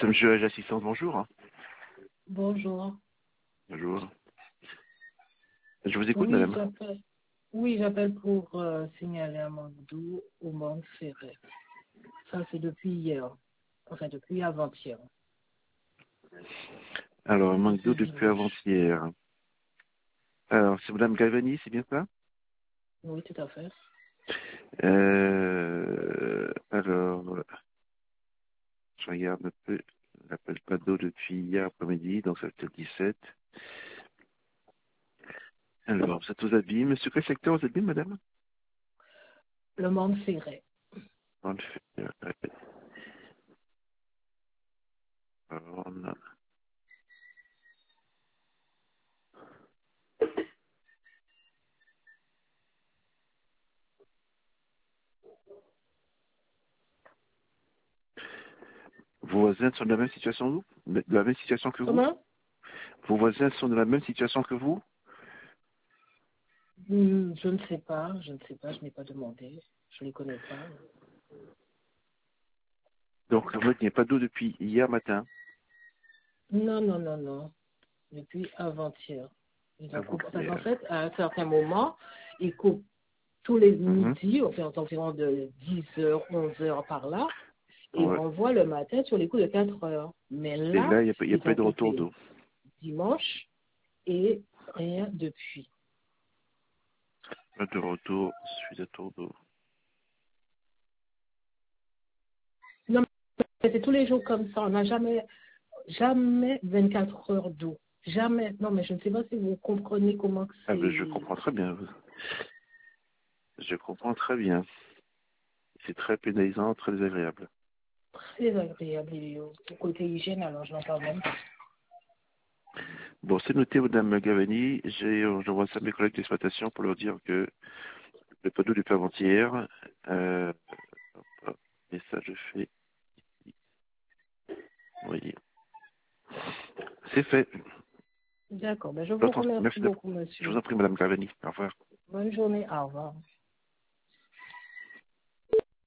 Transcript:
Monsieur l'assistante, bonjour. Bonjour. Bonjour. Je vous écoute, Oui, madame. j'appelle pour signaler un manque d'eau au Mont Ferret. Ça, c'est depuis hier. Enfin, depuis avant-hier. Alors, manque d'eau Depuis depuis dimanche. avant-hier. Alors, c'est madame Galvani, c'est bien ça? Oui, tout à fait. Alors, je regarde un peu. On n'appelle pas d'eau depuis hier après-midi, donc ça fait le 17. Alors, vous êtes aux abîmes. Sur quel secteur aux abîmes, madame? Le Mont Ferret. Dans le fait. Alors, vos voisins sont dans la même situation que vous? De la même situation que vous? Comment? Vos voisins sont dans la même situation que vous? Je ne sais pas. Je ne sais pas. Je n'ai pas demandé. Je ne les connais pas. Donc, en fait, il n'y a pas d'eau depuis hier matin. Non, non, non, non. Depuis avant-hier. Ils ont coupé. Parce qu'en Avant-hier. fait, à un certain moment, ils coupent tous les Mhm. midis, enfin, environ de 10 heures, 11 heures par là. Et Ouais. renvoie le matin sur les coups de 4 heures. Mais Et là, là, il n'y a ils pas ont de retour coupé d'eau. dimanche et rien depuis. Pas de retour, suite de retour d'eau. Non, mais c'est tous les jours comme ça. On n'a jamais 24 heures d'eau. Jamais. Non, mais je ne sais pas si vous comprenez comment que Ah ben, je c'est comprends très bien. Je comprends très bien. C'est très pénalisant, très désagréable. très agréable. Et au côté hygiène, alors je n'en parle même pas. Bon, c'est noté, Madame Gavani. J'envoie ça à mes collègues d'exploitation pour leur dire que le pas d'eau depuis avant-hier. Euh, hop, et ça, je fais. Oui. C'est fait. D'accord. Ben, je vous remercie Merci de... beaucoup, Je monsieur. vous en prie, Madame Gavani. Au revoir. Bonne journée. Au revoir.